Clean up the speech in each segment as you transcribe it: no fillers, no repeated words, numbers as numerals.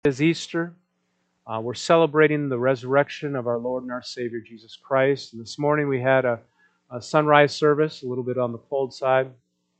Is Easter. We're celebrating the resurrection of our Lord and our Savior, Jesus Christ. And this morning we had a sunrise service, a little bit on the cold side.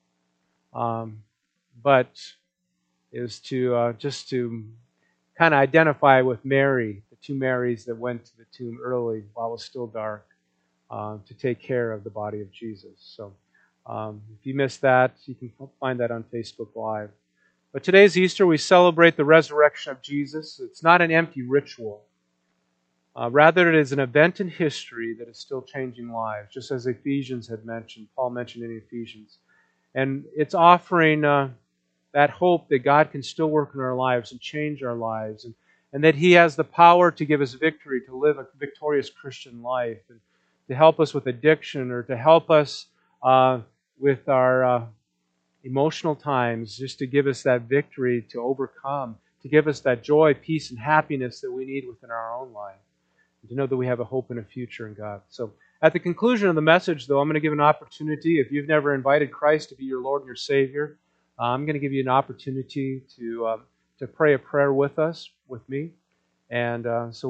But is to just to kind of identify with Mary, the two Marys that went to the tomb early while it was still dark to take care of the body of Jesus. So if you missed that, you can find that on Facebook Live. But today's Easter, we celebrate the resurrection of Jesus. It's not an empty ritual. Rather, it is an event in history that is still changing lives, just as Ephesians had mentioned, Paul mentioned in Ephesians. And it's offering that hope that God can still work in our lives and change our lives, and that He has the power to give us victory, to live a victorious Christian life, and to help us with addiction, or to help us with our emotional times, just to give us that victory to overcome, to give us that joy, peace, and happiness that we need within our own life, and to know that we have a hope and a future in God. So at the conclusion of the message, though, I'm going to give an opportunity. If you've never invited Christ to be your Lord and your Savior, I'm going to give you an opportunity to pray a prayer with us, with me. And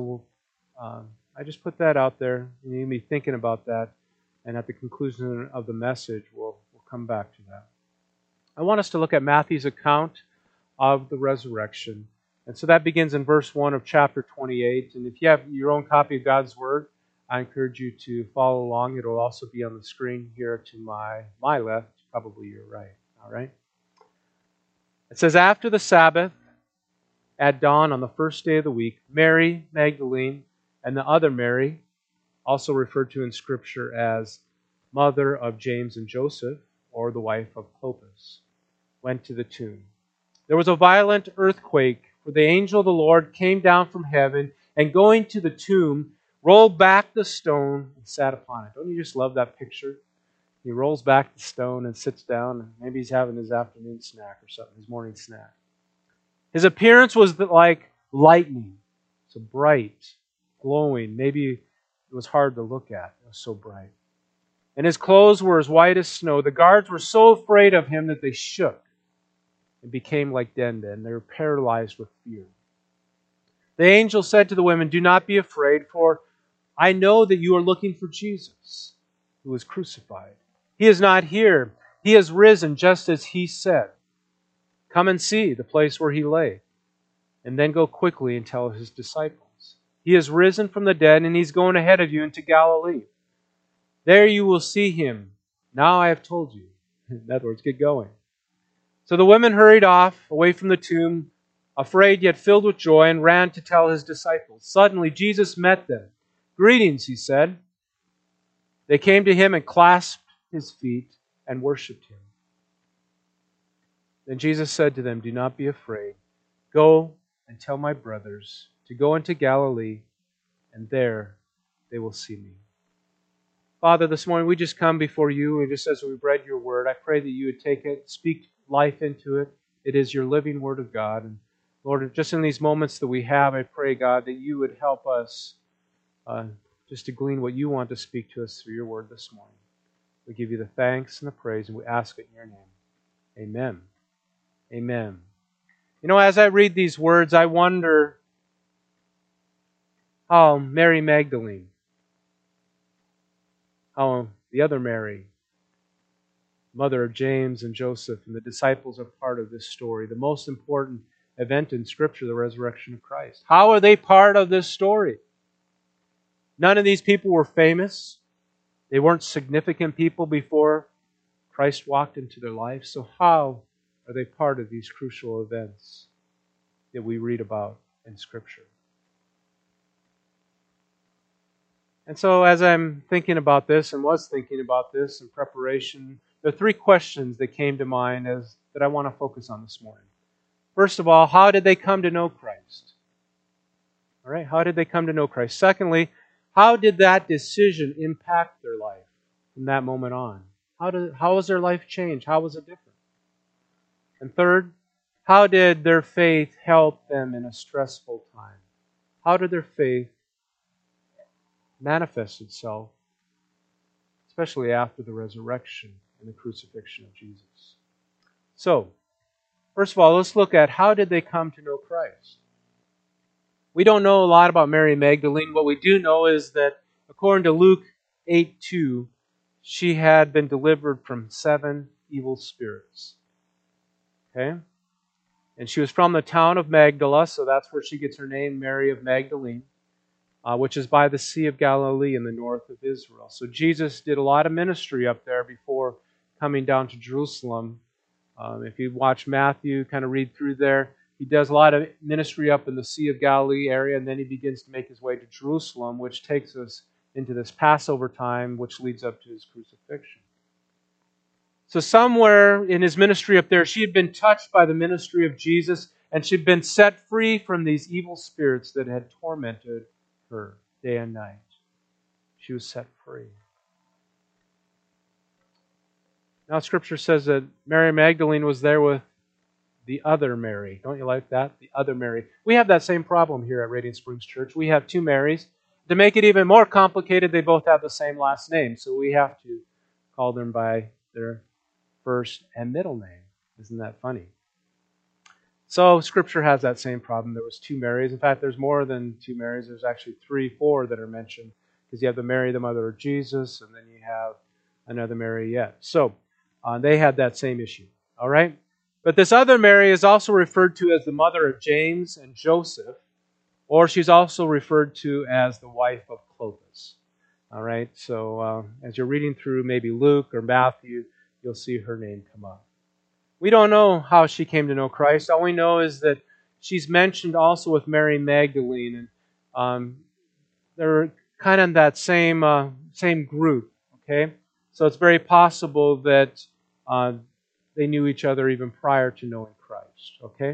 I just put that out there. You need to be thinking about that. And at the conclusion of the message, we'll come back to that. I want us to look at Matthew's account of the resurrection. And so that begins in verse 1 of chapter 28. And if you have your own copy of God's Word, I encourage you to follow along. It will also be on the screen here to my left, probably your right. All right? It says, after the Sabbath, at dawn on the first day of the week, Mary Magdalene and the other Mary, also referred to in Scripture as mother of James and Joseph, or the wife of Clopas, went to the tomb. There was a violent earthquake, for the angel of the Lord came down from heaven, and going to the tomb, rolled back the stone and sat upon it. Don't you just love that picture? He rolls back the stone and sits down, and maybe he's having his afternoon snack or something, his morning snack. His appearance was like lightning, so bright, glowing. Maybe it was hard to look at. It was so bright. And his clothes were as white as snow. The guards were so afraid of him that they shook and became like dead men. They were paralyzed with fear. The angel said to the women, "Do not be afraid, for I know that you are looking for Jesus, who was crucified. He is not here. He has risen, just as He said. Come and see the place where He lay, and then go quickly and tell His disciples. He has risen from the dead, and He's going ahead of you into Galilee. There you will see Him. Now I have told you." In other words, get going. So the women hurried off, away from the tomb, afraid yet filled with joy, and ran to tell His disciples. Suddenly Jesus met them. "Greetings," He said. They came to Him and clasped His feet and worshipped Him. Then Jesus said to them, "Do not be afraid. Go and tell my brothers to go into Galilee, and there they will see me." Father, this morning we just come before You, and just as we've read Your Word, I pray that You would take it, speak life into it. It is Your living Word of God. And Lord, just in these moments that we have, I pray, God, that You would help us just to glean what You want to speak to us through Your Word this morning. We give You the thanks and the praise, and we ask it in Your name. Amen. Amen. You know, as I read these words, I wonder how Mary Magdalene, how the other Mary, mother of James and Joseph, and the disciples are part of this story, the most important event in Scripture, the resurrection of Christ. How are they part of this story? None of these people were famous. They weren't significant people before Christ walked into their life. So how are they part of these crucial events that we read about in Scripture? And so as I'm thinking about this, and was thinking about this in preparation, there are three questions that came to mind that I want to focus on this morning. First of all, how did they come to know Christ? All right, how did they come to know Christ? Secondly, how did that decision impact their life from that moment on? How was their life changed? How was it different? And third, how did their faith help them in a stressful time? How did their faith manifest itself, especially after the resurrection and the crucifixion of Jesus? So, first of all, let's look at how did they come to know Christ? We don't know a lot about Mary Magdalene. What we do know is that according to Luke 8:2, she had been delivered from 7 evil spirits. Okay? And she was from the town of Magdala, so that's where she gets her name, Mary of Magdalene, which is by the Sea of Galilee in the north of Israel. So Jesus did a lot of ministry up there before coming down to Jerusalem. If you watch Matthew, kind of read through there, he does a lot of ministry up in the Sea of Galilee area, and then he begins to make his way to Jerusalem, which takes us into this Passover time, which leads up to his crucifixion. So somewhere in his ministry up there, she had been touched by the ministry of Jesus, and she'd been set free from these evil spirits that had tormented her day and night. She was set free. Now Scripture says that Mary Magdalene was there with the other Mary. Don't you like that? The other Mary. We have that same problem here at Radiant Springs Church. We have 2 Marys. To make it even more complicated, they both have the same last name, so we have to call them by their first and middle name. Isn't that funny? So Scripture has that same problem. There was 2 Marys. In fact, there's more than 2 Marys. There's actually 3, 4 that are mentioned, because you have the Mary, the mother of Jesus, and then you have another Mary yet. So they had that same issue. All right? But this other Mary is also referred to as the mother of James and Joseph, or she's also referred to as the wife of Clopas. All right? So as you're reading through maybe Luke or Matthew, you'll see her name come up. We don't know how she came to know Christ. All we know is that she's mentioned also with Mary Magdalene, and they're kind of in that same group. Okay, so it's very possible that they knew each other even prior to knowing Christ. Okay,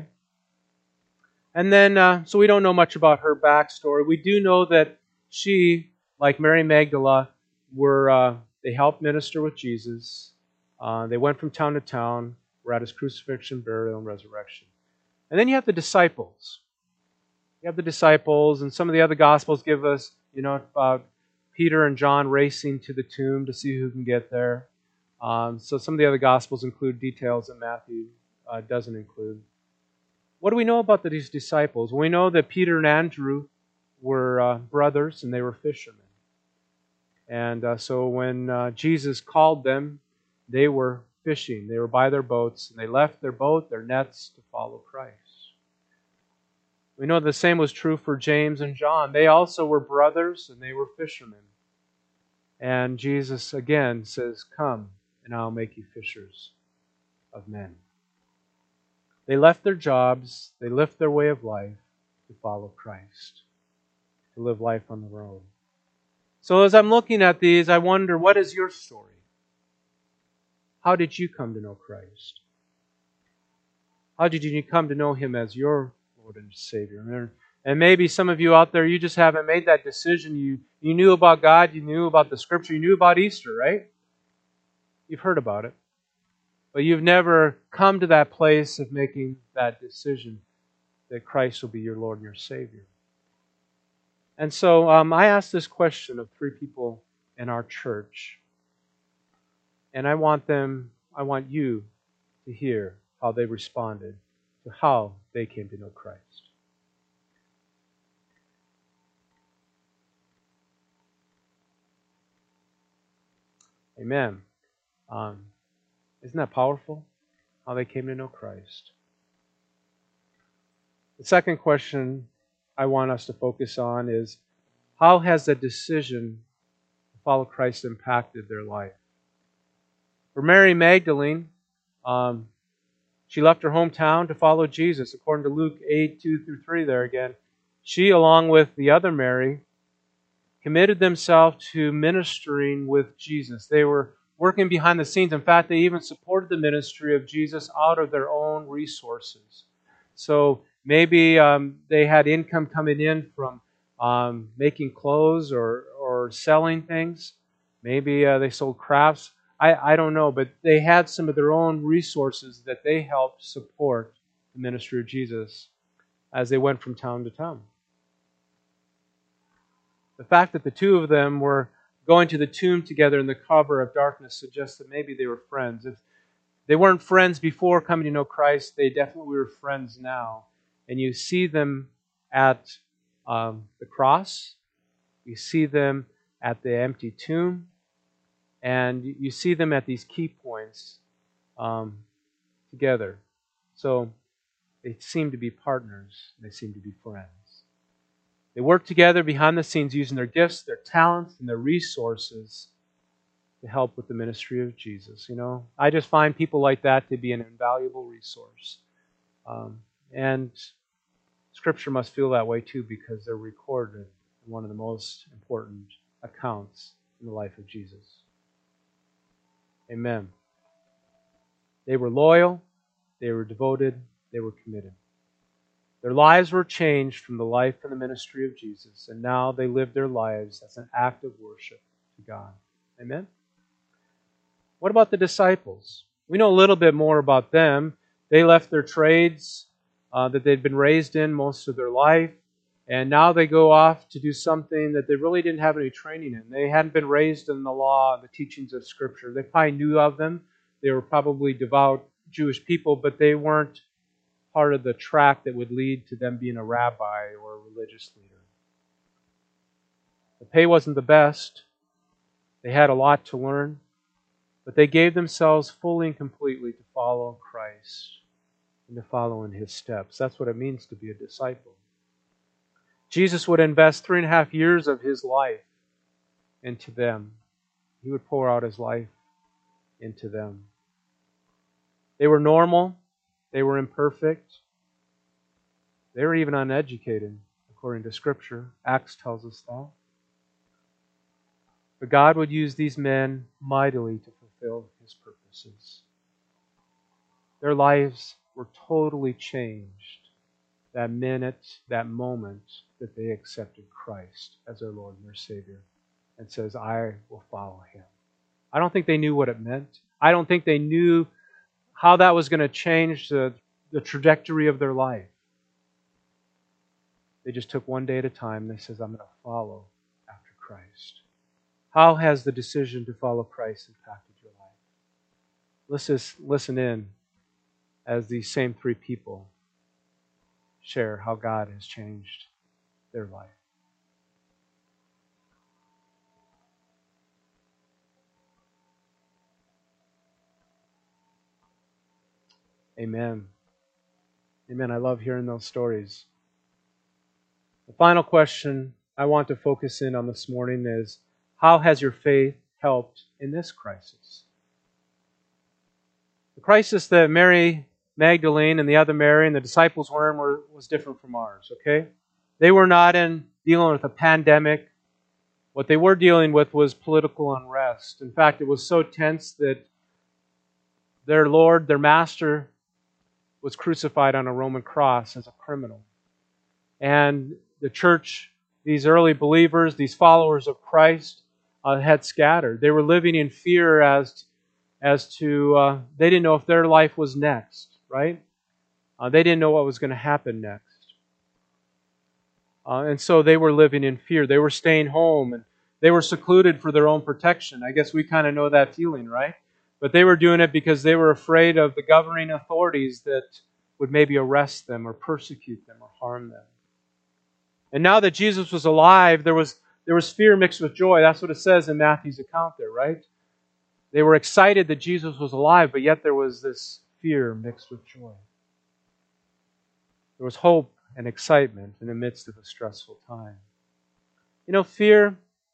and then so we don't know much about her backstory. We do know that she, like Mary Magdala, they helped minister with Jesus. They went from town to town. We're at his crucifixion, burial, and resurrection. And then you have the disciples. You have the disciples, and some of the other Gospels give us, about Peter and John racing to the tomb to see who can get there. So some of the other Gospels include details that Matthew doesn't include. What do we know about these disciples? We know that Peter and Andrew were brothers, and they were fishermen. And so when Jesus called them, they were fishing. They were by their boats, and they left their boat, their nets, to follow Christ. We know the same was true for James and John. They also were brothers, and they were fishermen. And Jesus again says, "Come, and I'll make you fishers of men." They left their jobs, they left their way of life to follow Christ, to live life on the road. So as I'm looking at these, I wonder, what is your story? How did you come to know Christ? How did you come to know Him as your Lord and Savior? And maybe some of you out there, you just haven't made that decision. You knew about God, you knew about the Scripture, you knew about Easter, right? You've heard about it. But you've never come to that place of making that decision that Christ will be your Lord and your Savior. And so I asked this question of 3 people in our church. And I want you to hear how they responded to how they came to know Christ. Amen. Isn't that powerful? How they came to know Christ. The second question I want us to focus on is, how has the decision to follow Christ impacted their life? For Mary Magdalene, she left her hometown to follow Jesus. According to Luke 8:2-3 there again, she, along with the other Mary, committed themselves to ministering with Jesus. They were working behind the scenes. In fact, they even supported the ministry of Jesus out of their own resources. So maybe they had income coming in from making clothes or selling things. Maybe they sold crafts. I don't know, but they had some of their own resources that they helped support the ministry of Jesus as they went from town to town. The fact that the 2 of them were going to the tomb together in the cover of darkness suggests that maybe they were friends. If they weren't friends before coming to know Christ, they definitely were friends now. And you see them at the cross. You see them at the empty tomb. And you see them at these key points together. So they seem to be partners. They seem to be friends. They work together behind the scenes using their gifts, their talents, and their resources to help with the ministry of Jesus. I just find people like that to be an invaluable resource. And Scripture must feel that way too, because they're recorded in one of the most important accounts in the life of Jesus. Amen. They were loyal, they were devoted, they were committed. Their lives were changed from the life and the ministry of Jesus, and now they live their lives as an act of worship to God. Amen? What about the disciples? We know a little bit more about them. They left their trades that they'd been raised in most of their life, and now they go off to do something that they really didn't have any training in. They hadn't been raised in the law, the teachings of Scripture. They probably knew of them. They were probably devout Jewish people, but they weren't part of the track that would lead to them being a rabbi or a religious leader. The pay wasn't the best. They had a lot to learn, but they gave themselves fully and completely to follow Christ and to follow in His steps. That's what it means to be a disciple. Jesus would invest 3.5 years of His life into them. He would pour out His life into them. They were normal. They were imperfect. They were even uneducated, according to Scripture. Acts tells us that. But God would use these men mightily to fulfill His purposes. Their lives were totally changed that minute, that moment that they accepted Christ as their Lord and their Savior and says, I will follow Him. I don't think they knew what it meant. I don't think they knew how that was going to change the trajectory of their life. They just took one day at a time and they says, I'm going to follow after Christ. How has the decision to follow Christ impacted your life? Let's just listen in as these same three people share how God has changed their life. Amen. Amen. I love hearing those stories. The final question I want to focus in on this morning is, how has your faith helped in this crisis? The crisis that Mary Magdalene and the other Mary and the disciples were in was different from ours, okay? They were not dealing with a pandemic. What they were dealing with was political unrest. In fact, it was so tense that their Lord, their Master, was crucified on a Roman cross as a criminal. And the church, these early believers, these followers of Christ, had scattered. They were living in fear as to they didn't know if their life was next, right? They didn't know what was going to happen next. And so they were living in fear. They were staying home and they were secluded for their own protection. I guess we kind of know that feeling, right? But they were doing it because they were afraid of the governing authorities that would maybe arrest them or persecute them or harm them. And now that Jesus was alive, there was fear mixed with joy. That's what it says in Matthew's account there, right? They were excited that Jesus was alive, but yet there was this fear mixed with joy. There was hope and excitement in the midst of a stressful time. You know, fear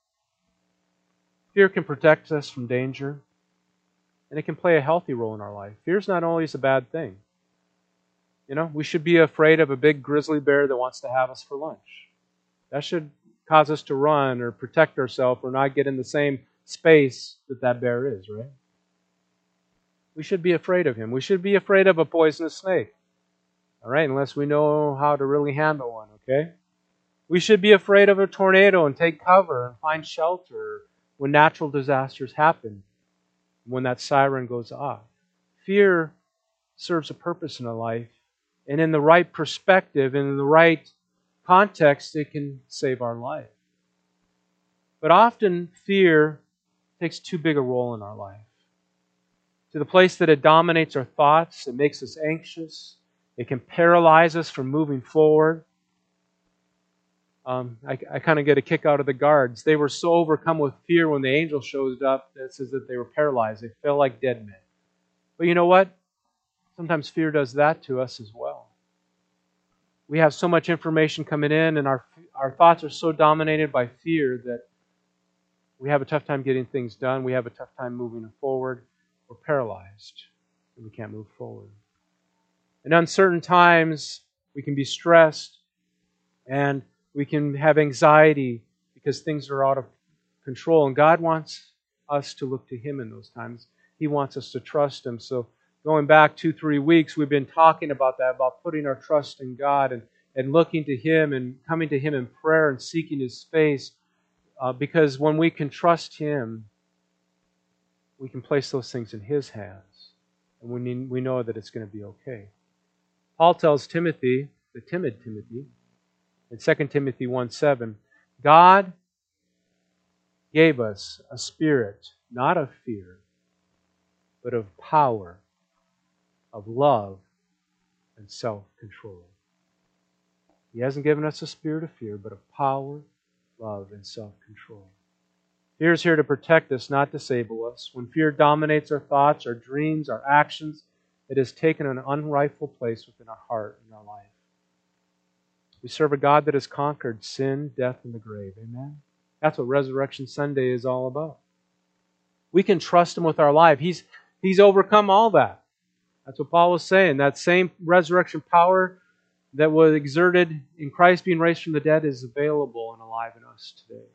can protect us from danger, and it can play a healthy role in our life. Fear is not always a bad thing. You know, we should be afraid of a big grizzly bear that wants to have us for lunch. That should cause us to run or protect ourselves or not get in the same space that bear is, right? We should be afraid of him. We should be afraid of a poisonous snake. All right, unless we know how to really handle one, okay? We should be afraid of a tornado and take cover and find shelter when natural disasters happen, when that siren goes off. Fear serves a purpose in a life, and in the right perspective, and in the right context, it can save our life. But often, fear takes too big a role in our life. To the place that it dominates our thoughts, it makes us anxious, it can paralyze us from moving forward. I kind of get a kick out of the guards. They were so overcome with fear when the angel showed up that it says that they were paralyzed. They fell like dead men. But you know what? Sometimes fear does that to us as well. We have so much information coming in, and our thoughts are so dominated by fear that we have a tough time getting things done. We have a tough time moving forward. We're paralyzed, and we can't move forward. In uncertain times, we can be stressed, and we can have anxiety because things are out of control. And God wants us to look to Him in those times. He wants us to trust Him. So going back 2-3 weeks, we've been talking about that, about putting our trust in God and looking to Him and coming to Him in prayer and seeking His face. Because when we can trust Him, we can place those things in His hands. And we know that it's going to be okay. Paul tells Timothy, the timid Timothy, in 2 Timothy 1:7, God gave us a spirit, not of fear, but of power, of love, and self-control. He hasn't given us a spirit of fear, but of power, love, and self-control. Fear is here to protect us, not disable us. When fear dominates our thoughts, our dreams, our actions, it has taken an unrightful place within our heart and our life. We serve a God that has conquered sin, death, and the grave. Amen? That's what Resurrection Sunday is all about. We can trust Him with our life. He's overcome all that. That's what Paul was saying. That same resurrection power that was exerted in Christ being raised from the dead is available and alive in us today.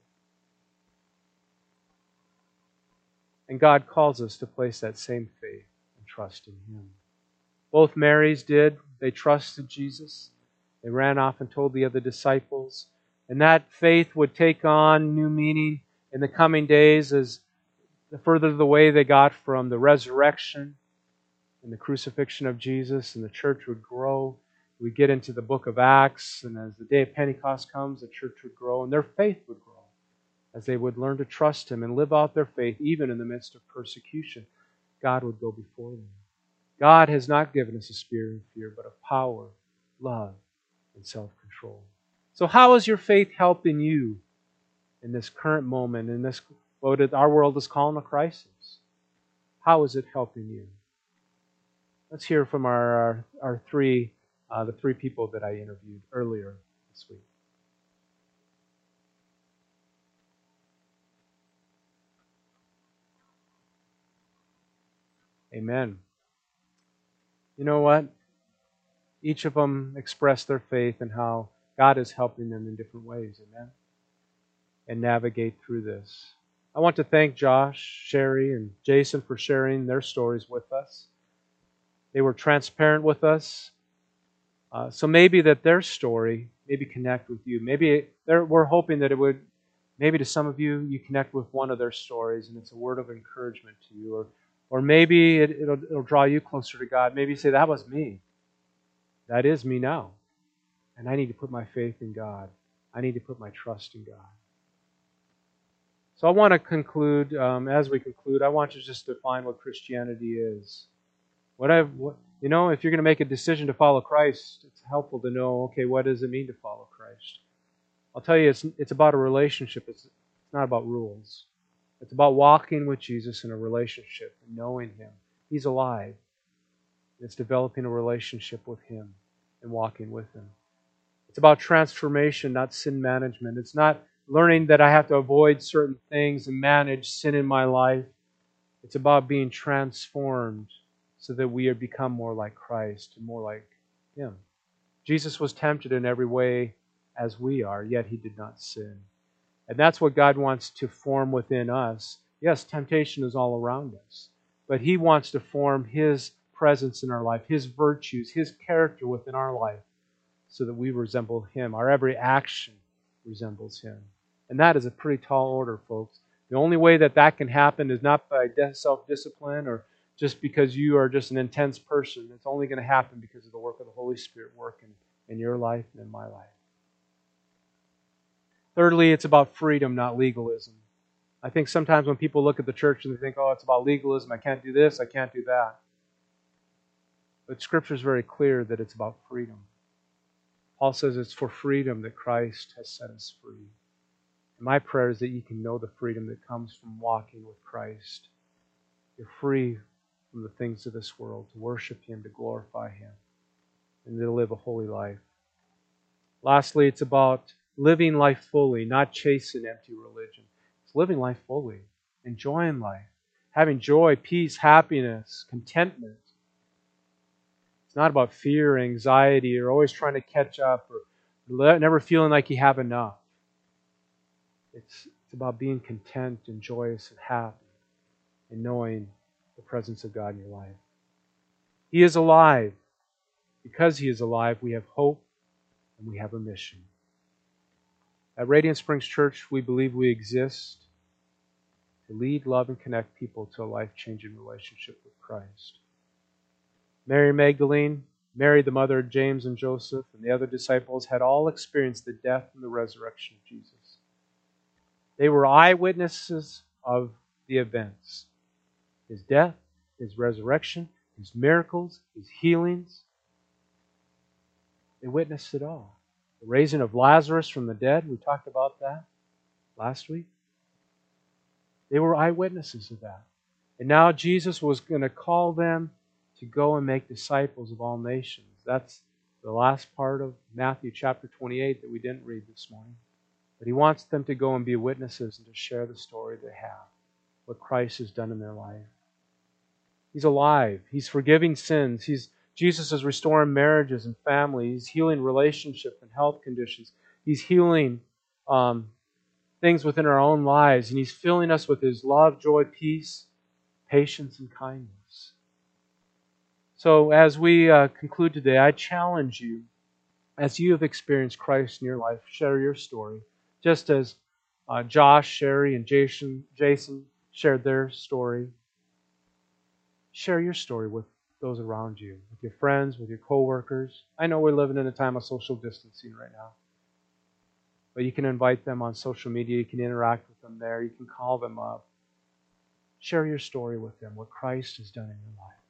And God calls us to place that same faith and trust in Him. Both Marys did. They trusted Jesus. They ran off and told the other disciples. And that faith would take on new meaning in the coming days as the further the way they got from the resurrection and the crucifixion of Jesus, and the church would grow. We get into the book of Acts, and as the day of Pentecost comes, the church would grow, and their faith would grow as they would learn to trust Him and live out their faith even in the midst of persecution. God would go before them. God has not given us a spirit of fear, but of power, love, and self-control. So how is your faith helping you in this current moment, in this what our world is calling a crisis? How is it helping you? Let's hear from the three people that I interviewed earlier this week. Amen. You know what? Each of them expressed their faith and how God is helping them in different ways. Amen. And navigate through this. I want to thank Josh, Sherry, and Jason for sharing their stories with us. They were transparent with us. So maybe that their story maybe connect with you. We're hoping that it would, maybe to some of you, you connect with one of their stories and it's a word of encouragement to you. Or maybe it'll draw you closer to God. Maybe you say, that was me. That is me now. And I need to put my faith in God. I need to put my trust in God. So I want to conclude, as we conclude, I want you just to define what Christianity is. If you're going to make a decision to follow Christ, it's helpful to know, okay, what does it mean to follow Christ? I'll tell you, it's about a relationship. It's not about rules. It's about walking with Jesus in a relationship and knowing Him. He's alive. It's developing a relationship with Him and walking with Him. It's about transformation, not sin management. It's not learning that I have to avoid certain things and manage sin in my life. It's about being transformed so that we become more like Christ and more like Him. Jesus was tempted in every way as we are, yet He did not sin. And that's what God wants to form within us. Yes, temptation is all around us, but He wants to form His presence in our life, His virtues, His character within our life, so that we resemble Him. Our every action resembles Him. And that is a pretty tall order, folks. The only way that can happen is not by self-discipline or just because you are just an intense person. It's only going to happen because of the work of the Holy Spirit working in your life and in my life. Thirdly, it's about freedom, not legalism. I think sometimes when people look at the church and they think, oh, it's about legalism, I can't do this, I can't do that. But Scripture is very clear that it's about freedom. Paul says it's for freedom that Christ has set us free. And my prayer is that you can know the freedom that comes from walking with Christ. You're free from the things of this world, to worship Him, to glorify Him, and to live a holy life. Lastly, it's about living life fully, not chasing empty religion. It's living life fully, enjoying life, having joy, peace, happiness, contentment. It's not about fear, anxiety, or always trying to catch up, or never feeling like you have enough. It's about being content and joyous and happy and knowing the presence of God in your life. He is alive. Because He is alive, we have hope and we have a mission. At Radiant Springs Church, we believe we exist to lead, love, and connect people to a life-changing relationship with Christ. Mary Magdalene, Mary, the mother of James and Joseph, and the other disciples had all experienced the death and the resurrection of Jesus. They were eyewitnesses of the events. His death, His resurrection, His miracles, His healings. They witnessed it all. The raising of Lazarus from the dead, we talked about that last week. They were eyewitnesses of that. And now Jesus was going to call them to go and make disciples of all nations. That's the last part of Matthew chapter 28 that we didn't read this morning. But He wants them to go and be witnesses and to share the story they have, what Christ has done in their life. He's alive. He's forgiving sins. Jesus is restoring marriages and families. He's healing relationships and health conditions. He's healing things within our own lives. And He's filling us with His love, joy, peace, patience, and kindness. So as we conclude today, I challenge you, as you have experienced Christ in your life, share your story. Just as Josh, Sherry, and Jason shared their story. Share your story with those around you, with your friends, with your coworkers. I know we're living in a time of social distancing right now. But you can invite them on social media. You can interact with them there. You can call them up. Share your story with them, what Christ has done in your life.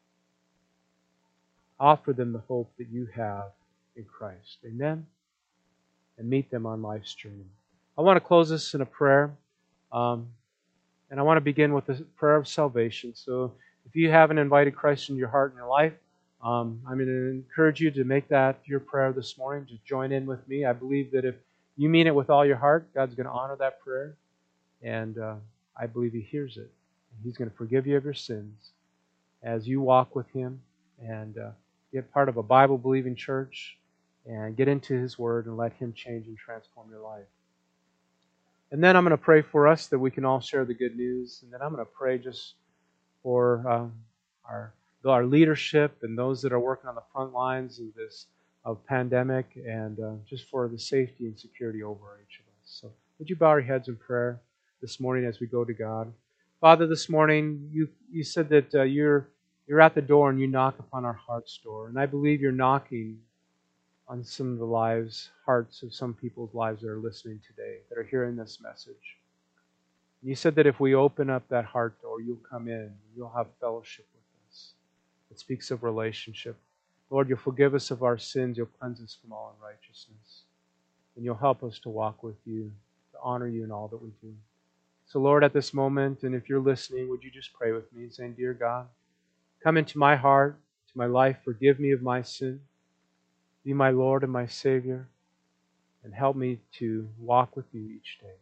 Offer them the hope that you have in Christ. Amen? And meet them on life's journey. I want to close this in a prayer. And I want to begin with a prayer of salvation. So if you haven't invited Christ into your heart and your life, I'm going to encourage you to make that your prayer this morning. Just join in with me. I believe that if you mean it with all your heart, God's going to honor that prayer. And I believe He hears it. He's going to forgive you of your sins as you walk with Him and get part of a Bible-believing church and get into His Word and let Him change and transform your life. And then I'm going to pray for us that we can all share the good news. And then I'm going to pray just for our leadership and those that are working on the front lines of this pandemic, and just for the safety and security over each of us. So would you bow your heads in prayer this morning as we go to God? Father, this morning you said that you're at the door and you knock upon our heart's door. And I believe you're knocking on some of the hearts of some people's lives that are listening today, that are hearing this message. And you said that if we open up that heart door, you'll come in, you'll have fellowship with us. It speaks of relationship. Lord, you'll forgive us of our sins, you'll cleanse us from all unrighteousness. And you'll help us to walk with you, to honor you in all that we do. So Lord, at this moment, and if you're listening, would you just pray with me, saying, Dear God, come into my heart, to my life, forgive me of my sin. Be my Lord and my Savior, and help me to walk with you each day.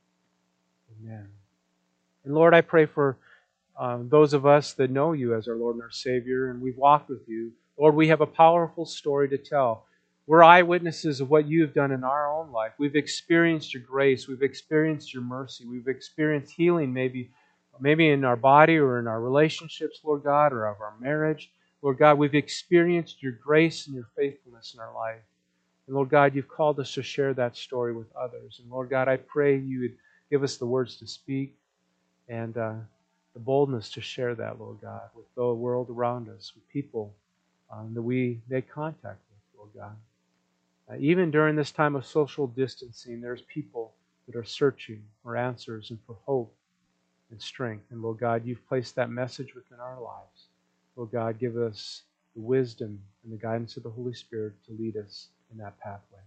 Amen. And Lord, I pray for those of us that know you as our Lord and our Savior, and we've walked with you. Lord, we have a powerful story to tell. We're eyewitnesses of what you have done in our own life. We've experienced your grace. We've experienced your mercy. We've experienced healing maybe in our body or in our relationships, Lord God, or of our marriage. Lord God, we've experienced your grace and your faithfulness in our life. And Lord God, you've called us to share that story with others. And Lord God, I pray you would give us the words to speak and the boldness to share that, Lord God, with the world around us, with people that we make contact with, Lord God. Even during this time of social distancing, there's people that are searching for answers and for hope and strength. And Lord God, you've placed that message within our lives. Lord God, give us the wisdom and the guidance of the Holy Spirit to lead us in that pathway.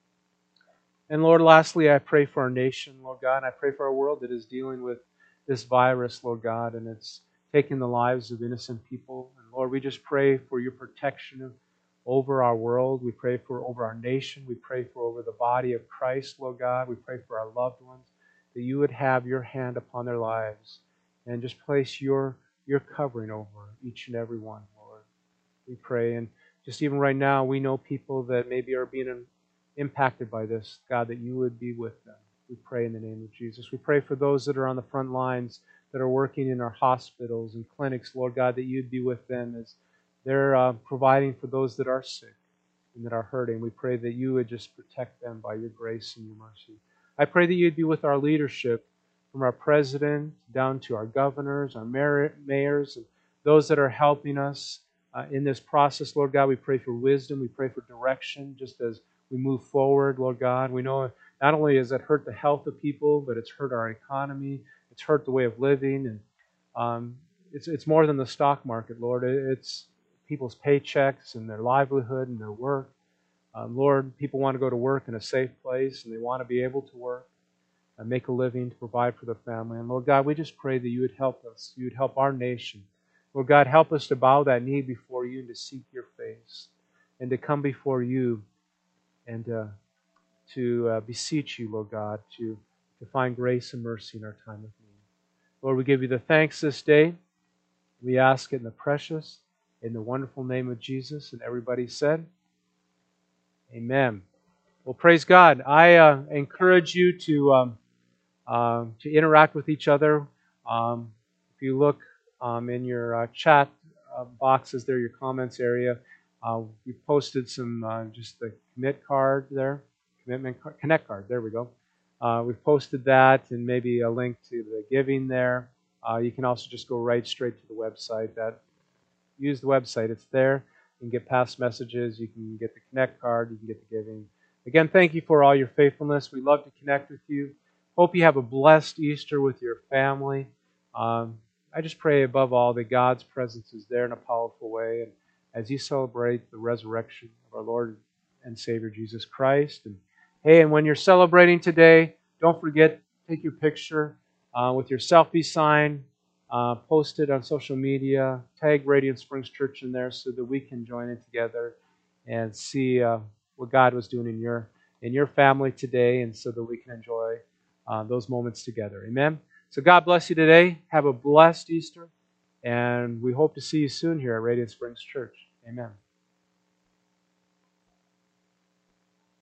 And Lord, lastly, I pray for our nation, Lord God, and I pray for our world that is dealing with this virus, Lord God, and it's taking the lives of innocent people. And Lord, we just pray for your protection over our world. We pray for over our nation. We pray for over the body of Christ, Lord God. We pray for our loved ones, that you would have your hand upon their lives and just place your covering over each and every one, Lord. We pray. And just even right now, we know people that maybe are being impacted by this, God, that you would be with them. We pray in the name of Jesus. We pray for those that are on the front lines, that are working in our hospitals and clinics, Lord God, that you'd be with them as they're providing for those that are sick and that are hurting. We pray that you would just protect them by your grace and your mercy. I pray that you'd be with our leadership, from our president down to our governors, our mayors, and those that are helping us in this process, Lord God. We pray for wisdom. We pray for direction just as we move forward, Lord God. We know not only has it hurt the health of people, but it's hurt our economy. It's hurt the way of living. And it's more than the stock market, Lord. It's people's paychecks and their livelihood and their work. Lord, people want to go to work in a safe place, and they want to be able to work and make a living to provide for their family. And Lord God, we just pray that you would help us. You would help our nation. Lord God, help us to bow that knee before you and to seek your face and to come before you and to beseech you, Lord God, to find grace and mercy in our time of need. Lord, we give you the thanks this day. We ask it in the precious, in the wonderful name of Jesus. And everybody said, amen. Well, praise God. I encourage you to interact with each other. If you look in your chat boxes there, your comments area, we posted some just the commit card there, connect card. There we go. We've posted that and maybe a link to the giving there. You can also just go right straight to the website. Use the website. It's there. You can get past messages. You can get the connect card. You can get the giving. Again, thank you for all your faithfulness. We love to connect with you. Hope you have a blessed Easter with your family. I just pray above all that God's presence is there in a powerful way. And as you celebrate the resurrection of our Lord and Savior Jesus Christ. And hey, and when you're celebrating today, don't forget, take your picture with your selfie sign, post it on social media, tag Radiant Springs Church in there so that we can join in together and see what God was doing in your family today, and so that we can enjoy those moments together. Amen. So God bless you today. Have a blessed Easter, and we hope to see you soon here at Radiant Springs Church. Amen.